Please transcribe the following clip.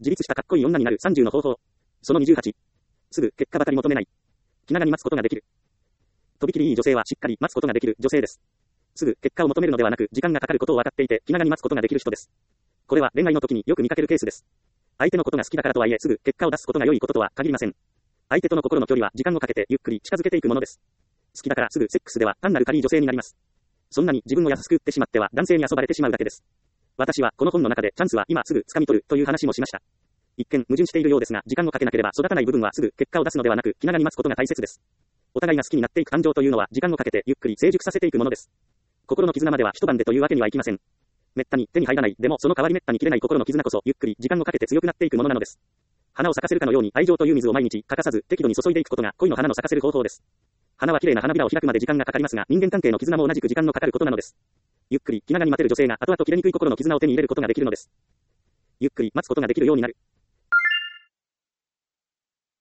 自立したかっこいい女になる30の方法。その28。すぐ結果ばかり求めない。気長に待つことができる。とびきりいい女性はしっかり待つことができる女性です。すぐ結果を求めるのではなく、時間がかかることを分かっていて、気長に待つことができる人です。これは恋愛の時によく見かけるケースです。相手のことが好きだからとはいえ、すぐ結果を出すことが良いこととは限りません。相手との心の距離は時間をかけてゆっくり近づけていくものです。好きだからすぐセックスでは単なる軽い女性になります。そんなに自分を安く売ってしまっては男性に遊ばれてしまうだけです。私はこの本の中でチャンスは今すぐ掴み取るという話もしました。一見矛盾しているようですが、時間をかけなければ育たない部分はすぐ結果を出すのではなく、気長に待つことが大切です。お互いが好きになっていく感情というのは時間をかけてゆっくり成熟させていくものです。心の絆までは一晩でというわけにはいきません。めったに手に入らない、でもその代わりめったに切れない心の絆こそゆっくり時間をかけて強くなっていくものなのです。花を咲かせるかのように愛情という水を毎日欠かさず適度に注いでいくことが恋の花の咲かせる方法です。花は綺麗な花びらを開くまで時間がかかりますが、人間関係の絆も同じく時間のかかることなのです。ゆっくり気長に待てる女性が後々切れにくい心の絆を手に入れることができるのです。ゆっくり待つことができるようになる。